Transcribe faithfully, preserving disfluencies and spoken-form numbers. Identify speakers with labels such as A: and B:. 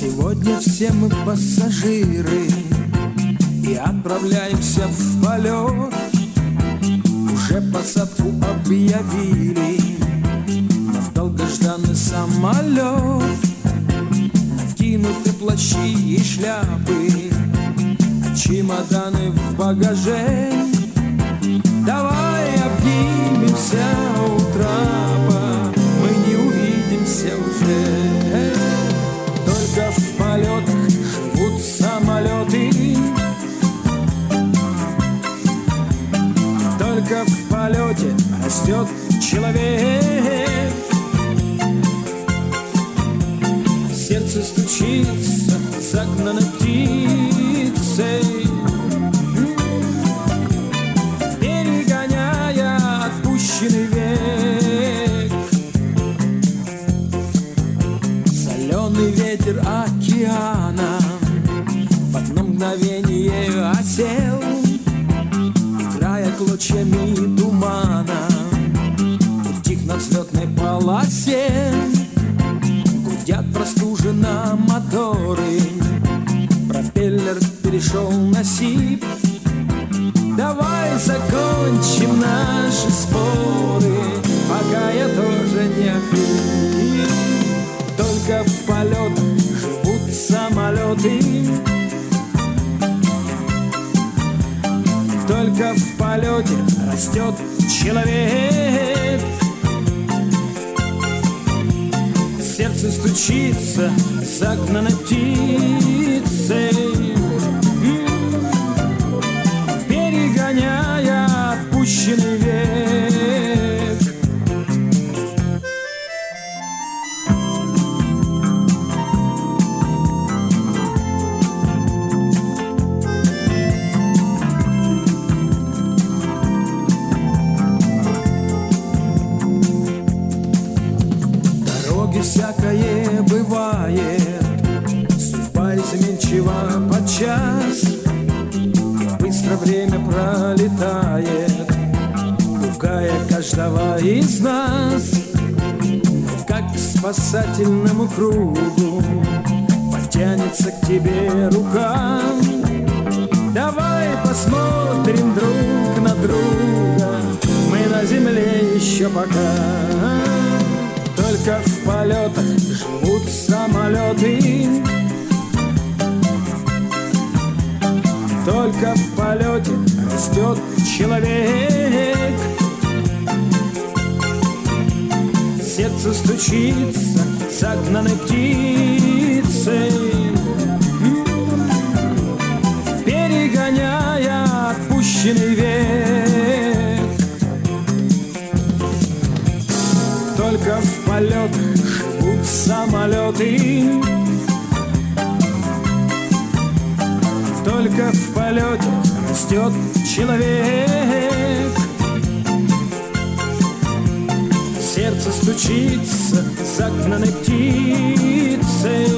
A: Сегодня все мы пассажиры и отправляемся в полет. Уже посадку объявили на долгожданный самолет. Накинуты плащи и шляпы, чемоданы в багаже. Давай обнимемся у трапа, мы не увидимся уже. Только в полетах живут самолеты, только в полете растет человек. Сердце стучится загнанной птицей, перегоняя отпущенный век. Соленый ветер океана в одно мгновение осел, играя клочьями тумана, утих на взлетной полосе. Гудят простуженно моторы, пропеллер перешел на сип. Давай закончим наши споры, пока я тоже не охрип. Только в полетах живут самолеты, только в полете растет человек. Сердце стучится загнанной птицей, перегоняя отпущенный век. Всякое бывает, судьба изменчива подчас, быстро время пролетает, пугая каждого из нас. Как к спасательному кругу потянется к тебе рука. Давай посмотрим друг на друга, мы на земле еще пока. Только в полетах живут самолеты, только в полете растет человек. Сердце стучится загнанной птицей, перегоняя отпущенный век. Только в полетах живут самолеты, только в полете растет человек. Сердце стучится загнанной птицей,